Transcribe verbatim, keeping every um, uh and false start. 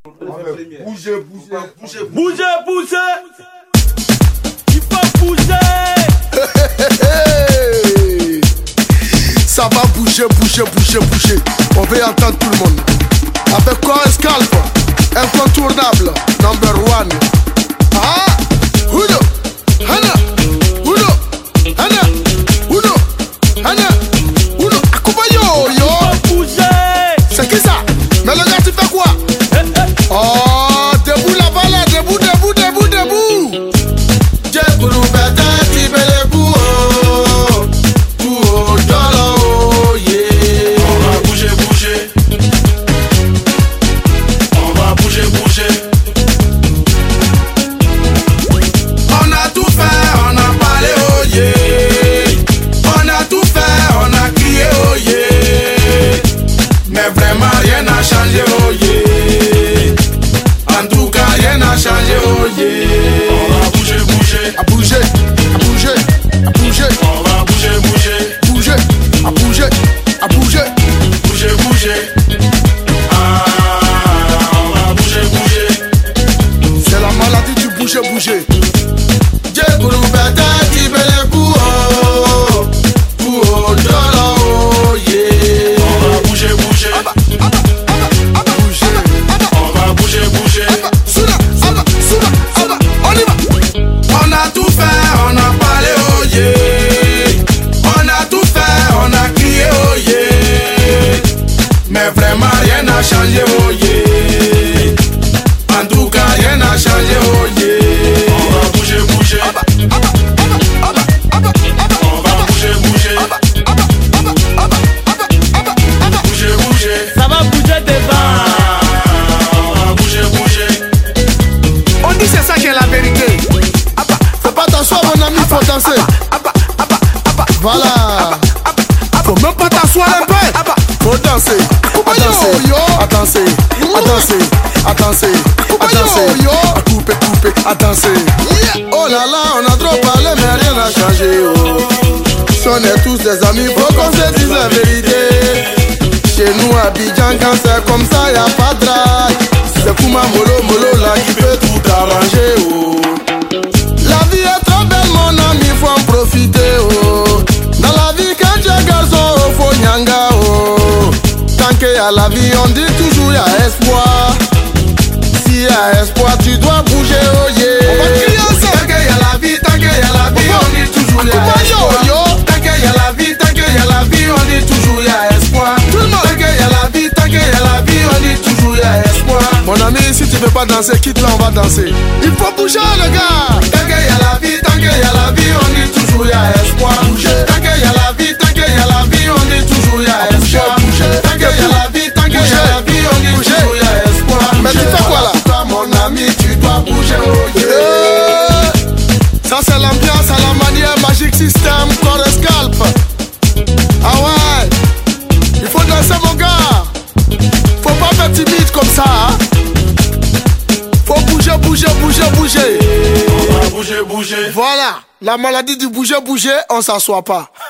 Bougez, bougez, bougez, bougez, bougez. Il faut bouger. Ça va bouger, bouger, bouger, bouger. On veut entendre tout le monde. Avec quoi un scalp incontournable, number one. Ah, Uno, Hana, Uno, Hana, Uno, Hana, Uno. Akubayo, yo. Il faut bouger. C'est qui ça? Mais le gars, tu fais quoi? Oh, debout là-bas là, debout, debout, debout, debout. J'ai voulu bêter, tu veux les bouts, oh, oh, dolo, oh, yeah. On va bouger, bouger. On va bouger, bouger. On a tout fait, on a parlé, oh yeah. On a tout fait, on a crié, oh yeah. Mais vraiment rien n'a changé, oh yeah. En tout cas rien n'a changé, oh yeah. On va bouger, bouger. À bouger, à bouger, à bouger. On va bouger, bouger. Bouger, à bouger, à bouger. Bouger, bouger. Ah, on va bouger, bouger. C'est la maladie du bouger, bouger. J'ai voulu bêter, tu veux les bouts, oh, oh, dolo, oh, yeah. On va bouger, bouger. Bouger, On va bouger, bouger. soula, aba, soula, aba, on y va. On a tout fait, on a parlé, oh yeah. On a tout fait, on a crié, oh yeah. Mais vraiment rien n'a changé, oh yeah. En tout cas rien n'a changé, oh yeah. On va bouger, bouger. On va bouger, bouger. Bouger, bouger. Ça va bouger devant. On va bouger, bouger. On dit c'est ça qui est la vérité. Faut pas t'asseoir mon ami, faut danser. Voilà. Faut même pas t'asseoir un peu. Faut danser. À danser, à danser, à danser, à danser, à danser, à couper, couper, à danser. Oh là là, on a trop parlé mais rien n'a changé. Oh. Si on est tous des amis, faut qu'on se dise la vérité. Chez nous à Abidjan, quand c'est comme ça, y'a pas de drague. C'est Kouma Molo Molo là qui peut tout arranger. Oh. La vie est trop belle mon ami, faut en profiter. Oh. Dans la vie quand tu es garçon, oh, faut nyanga. Oh. Tant qu'il y a la vie, on dit toujours y'a espoir. S'il y a espoir, tu dois bouger, oh yeah. On va crier ensemble. Tant qu'il y a la vie, tant qu'il y a la vie, on dit toujours y'a espoir. Tant qu'il y a la vie, tant qu'il y a la vie, on dit toujours y'a espoir. Tant qu'il y a la vie, tant qu'il y a la vie, on dit toujours y'a espoir. Mon ami, si tu veux pas danser, quitte là, on va danser. Il faut bouger le gars. Tant qu'il y a la vie, tant qu'il y a la vie, on dit toujours y'a espoir. Tant qu'il y a la vie, tant qu'il y a la vie, on dit toujours y'a espoir. Tant qu'il y a la vie, tant qu'il y a la vie, on dit toujours y'a espoir. Mais tu fais quoi là? Toi mon ami, tu dois bouger, oh yeah. Yeah. Ça c'est l'ambiance à la manière Magic System, corps et scalp. Ah ouais. Il faut danser mon gars. Faut pas faire timide comme ça, hein? Faut bouger, bouger, bouger, bouger. On va bouger, bouger. Voilà, la maladie du bouger, bouger, on s'assoit pas.